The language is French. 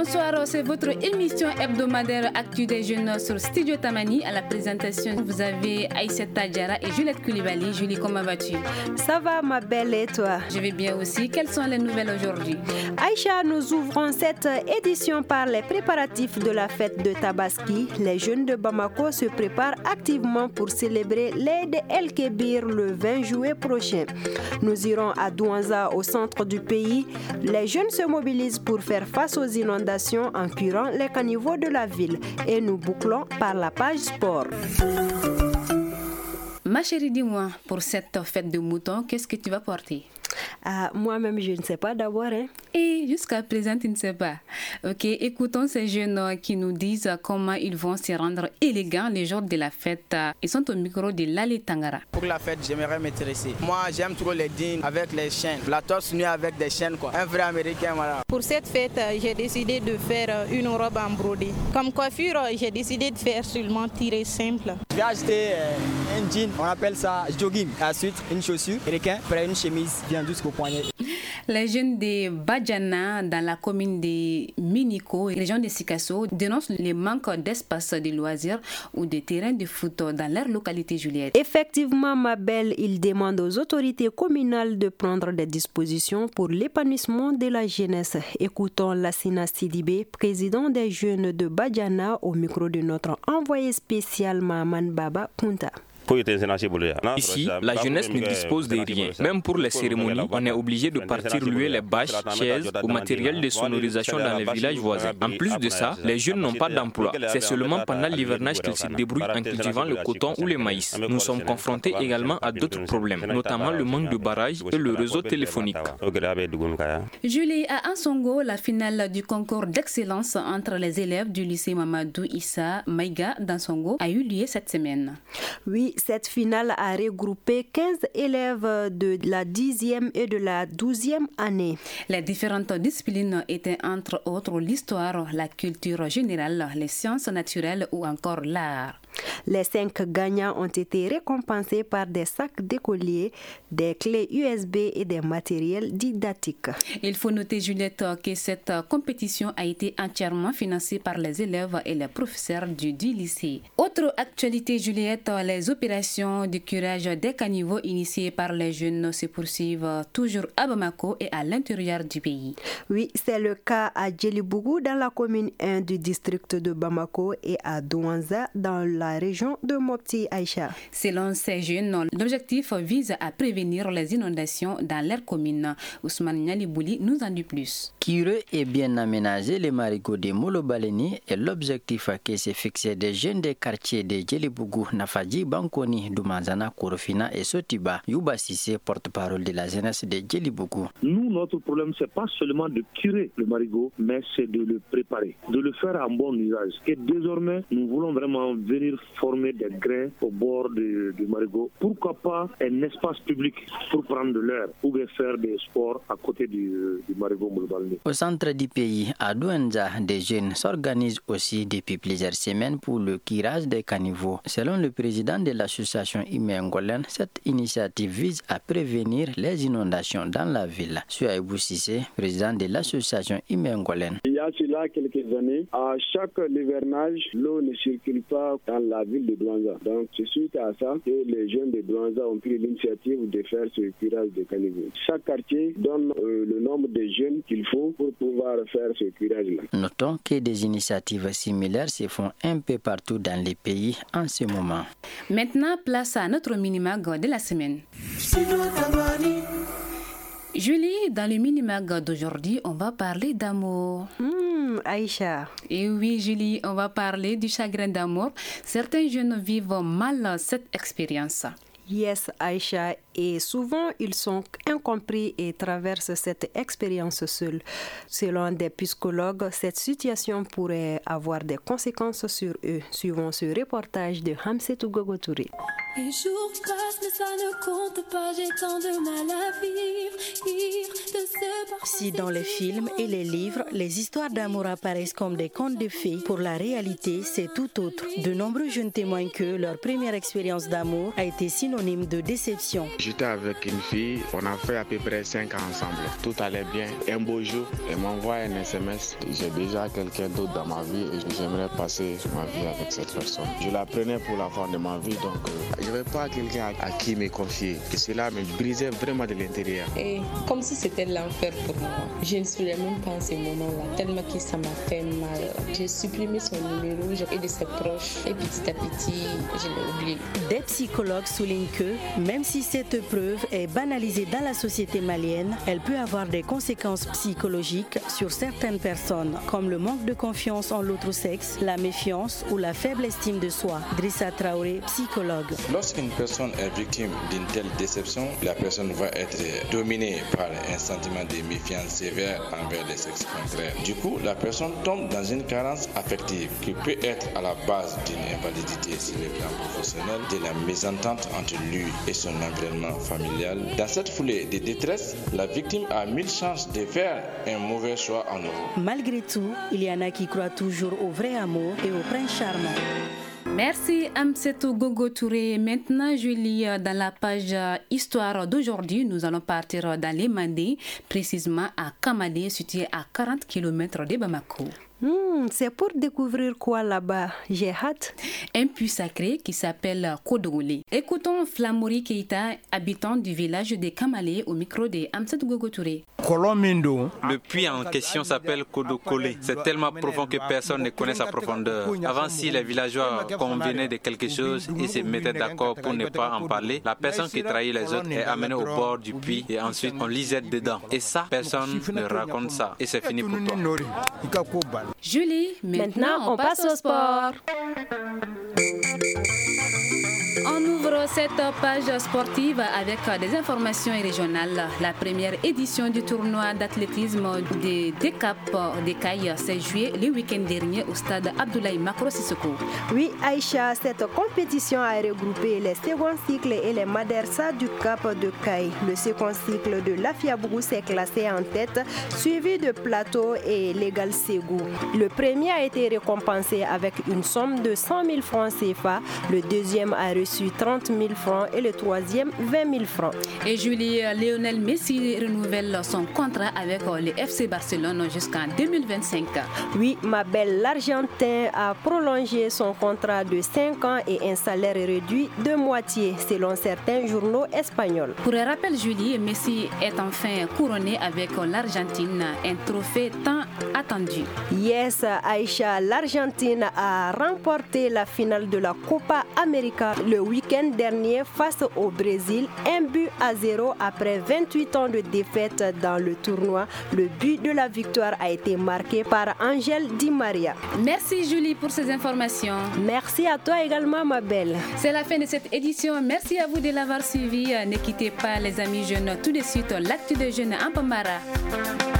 bonsoir, c'est votre émission hebdomadaire Actu des jeunes sur Studio Tamani. À la présentation, vous avez Aïssata Diarra et Juliette Koulibaly. Julie, comment vas-tu? Ça va ma belle et toi? Je vais bien aussi. Quelles sont les nouvelles aujourd'hui? Aïcha, nous ouvrons cette édition par les préparatifs de la fête de Tabaski. Les jeunes de Bamako se préparent activement pour célébrer l'Eid El-Kébir le 20 juillet prochain. Nous irons à Douanza, au centre du pays. Les jeunes se mobilisent pour faire face aux inondations en curant les caniveaux de la ville. Et nous bouclons par la page sport. Ma chérie, dis-moi, pour cette fête de mouton, qu'est-ce que tu vas porter? Moi-même, je ne sais pas d'abord. Et jusqu'à présent, tu ne sais pas. Ok, écoutons ces jeunes qui nous disent comment ils vont se rendre élégants les jours de la fête. Ils sont au micro de Lali Tangara. Pour la fête, j'aimerais m'intéresser. Moi, j'aime trop les jeans avec les chaînes. La torse nue avec des chaînes, quoi. Un vrai américain, voilà. Pour cette fête, j'ai décidé de faire une robe en brodé. Comme coiffure, j'ai décidé de faire seulement tiré simple. Je vais acheter un jean, on appelle ça jogging. Ensuite, une chaussure, américain, après une chemise, bien jusqu'au poignet. Les jeunes de Badjana, dans la commune de Miniko, région de Sikasso, dénoncent le manque d'espace de loisirs ou de terrains de foot dans leur localité, Juliette. Effectivement, ma belle, ils demandent aux autorités communales de prendre des dispositions pour l'épanouissement de la jeunesse. Écoutons Lassina Sidibé, président des jeunes de Badjana, au micro de notre envoyé spécial Maman Baba Kunta. Ici, la jeunesse ne dispose de rien. Même pour les cérémonies, on est obligé de partir louer les bâches, chaises ou matériel de sonorisation dans les villages voisins. En plus de ça, les jeunes n'ont pas d'emploi. C'est seulement pendant l'hivernage qu'ils se débrouillent en cultivant le coton ou le maïs. Nous sommes confrontés également à d'autres problèmes, notamment le manque de barrages et le réseau téléphonique. Julie, à Ansongo, la finale du concours d'excellence entre les élèves du lycée Mamadou Issa Maïga d'Ansongo a eu lieu cette semaine. Oui, cette finale a regroupé 15 élèves de la 10e et de la 12e année. Les différentes disciplines étaient entre autres l'histoire, la culture générale, les sciences naturelles ou encore l'art. Les 5 gagnants ont été récompensés par des sacs d'écoliers, des clés USB et des matériels didactiques. Il faut noter, Juliette, que cette compétition a été entièrement financée par les élèves et les professeurs du lycée. Autre actualité, Juliette, les opérations de curage des caniveaux initiées par les jeunes se poursuivent toujours à Bamako et à l'intérieur du pays. Oui, c'est le cas à Djelibougou dans la commune 1 du district de Bamako et à Douanza dans la région de Mopti, Aïcha. Selon ces jeunes, l'objectif vise à prévenir les inondations dans leur commune. Ousmane Nyalibouli nous en dit plus. Curé et bien aménager les marigots de Molobaleni est l'objectif qui s'est fixé des jeunes des quartiers de Djelibougou, Nafaji, Bankoni, Doumanzana, Korofina et Sotiba. Yuba Sissé, porte-parole de la jeunesse de Djelibougou. Nous, notre problème, c'est pas seulement de curer le marigot, mais c'est de le préparer, de le faire en bon usage. Et désormais, nous voulons vraiment venir former des grains au bord du marigot. Pourquoi pas un espace public pour prendre de l'air ou bien faire des sports à côté du marigot Molobaleni. Au centre du pays, à Douanza, des jeunes s'organisent aussi depuis plusieurs semaines pour le curage des caniveaux. Selon le président de l'association Imengolen, cette initiative vise à prévenir les inondations dans la ville. Souaïbou Sissé, président de l'association Imengolen. Il y a cela quelques années, à chaque hivernage, l'eau ne circule pas dans la ville de Douanza. Donc, c'est suite à ça que les jeunes de Douanza ont pris l'initiative de faire ce curage de caniveaux. Chaque quartier donne le nombre de jeunes qu'il faut pour pouvoir faire ce curage-là. Notons que des initiatives similaires se font un peu partout dans les pays en ce moment. Maintenant, place à notre mini-mag de la semaine. Julie, dans le mini-mag d'aujourd'hui, on va parler d'amour. Aïcha. Et oui, Julie, on va parler du chagrin d'amour. Certains jeunes vivent mal cette expérience. Yes, Aïcha, et souvent ils sont incompris et traversent cette expérience seuls. Selon des psychologues, cette situation pourrait avoir des conséquences sur eux, suivant ce reportage de Hamsetou Gogo Touré. Les jours passent, mais ça ne compte pas, j'ai tant de mal à vivre de ce Si dans les films et les livres, les histoires d'amour apparaissent comme des contes de fées, pour la réalité, c'est tout autre. De nombreux jeunes témoignent que leur première expérience d'amour a été synonyme de déception. J'étais avec une fille, on a fait à peu près 5 ans ensemble. Tout allait bien. Un beau jour, elle m'envoie un SMS. J'ai déjà quelqu'un d'autre dans ma vie et j'aimerais passer ma vie avec cette personne. Je la prenais pour la femme de ma vie, donc je n'avais pas quelqu'un à qui me confier. Et cela me brisait vraiment de l'intérieur. Et comme si c'était l'enfer pour moi. Je ne souviens même pas en ces moments-là, tellement que ça m'a fait mal. J'ai supprimé son numéro et de ses proches. Et petit à petit, je l'ai oublié. Des psychologues soulignent que, même si cette épreuve est banalisée dans la société malienne, elle peut avoir des conséquences psychologiques sur certaines personnes, comme le manque de confiance en l'autre sexe, la méfiance ou la faible estime de soi. Drissa Traoré, psychologue. Lorsqu'une personne est victime d'une telle déception, la personne va être dominée par un sentiment de méfiance sévère envers les sexes contraires. Du coup, la personne tombe dans une carence affective qui peut être à la base d'une invalidité sur le plan professionnel, de la mésentente entre lui et son environnement familial. Dans cette foulée de détresse, la victime a 1000 chances de faire un mauvais choix en nouveau. Malgré tout, il y en a qui croient toujours au vrai amour et au prince charmant. Merci Amsetou Gogo Touré. Maintenant, Julie, dans la page Histoire d'aujourd'hui, nous allons partir dans les Mandés, précisément à Kamalé, situé à 40 km de Bamako. C'est pour découvrir quoi là-bas? J'ai hâte. Un puits sacré qui s'appelle Kodogolé. Écoutons Flamouri Keita, habitant du village de Kamalé, au micro de Amsetou Gogo Touré. Le puits en question s'appelle Kodogolé. C'est tellement profond que personne ne connaît sa profondeur. Avant, si les villageois convenaient de quelque chose et se mettaient d'accord pour ne pas en parler, la personne qui trahit les autres est amenée au bord du puits et ensuite on lisait dedans. Et ça, personne ne raconte ça. Et c'est fini pour toi. Julie, maintenant on passe au sport. On ouvre cette page sportive avec des informations régionales. La première édition du tournoi d'athlétisme des DECAP d'Ekaï s'est jouée le week-end dernier au stade Abdoulaye Makro Sissoko. Oui, Aïcha, cette compétition a regroupé les seconds cycles et les Madersa du Cap de Caille. Le second cycle de l'Afiabougou s'est classé en tête, suivi de Plateau et l'Égal Ségou. Le premier a été récompensé avec une somme de 100 000 francs CFA. Le deuxième a reçu 30 000 francs et le troisième 20 000 francs. Et Julie, Lionel Messi renouvelle son contrat avec le FC Barcelone jusqu'en 2025. Oui, ma belle, l'Argentin a prolongé son contrat de 5 ans et un salaire réduit de moitié, selon certains journaux espagnols. Pour rappel, Julie, Messi est enfin couronné avec l'Argentine, un trophée tant attendu. Yes, Aïcha, l'Argentine a remporté la finale de la Copa América le week-end dernier face au Brésil, 1-0 après 28 ans de défaite dans le tournoi. Le but de la victoire a été marqué par Angel Di Maria. Merci Julie pour ces informations. Merci à toi également ma belle. C'est la fin de cette édition. Merci à vous de l'avoir suivi. Ne quittez pas les amis jeunes. Tout de suite, l'actu de jeunes en Pambara.